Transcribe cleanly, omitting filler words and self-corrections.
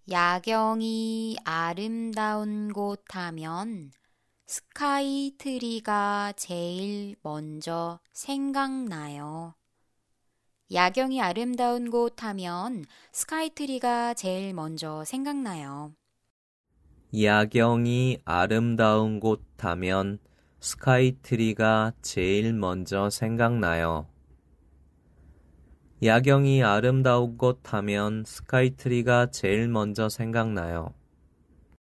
야경이 아름다운 곳 하면 스카이트리가 제일 먼저 생각나요. 야경이 아름다운 곳 하면 스카이트리가 제일 먼저 생각나요. 야경이 아름다운 곳 하면 스카이트리가 제일 먼저 생각나요. 야경이 아름다운 곳 하면 스카이트리가 제일 먼저 생각나요.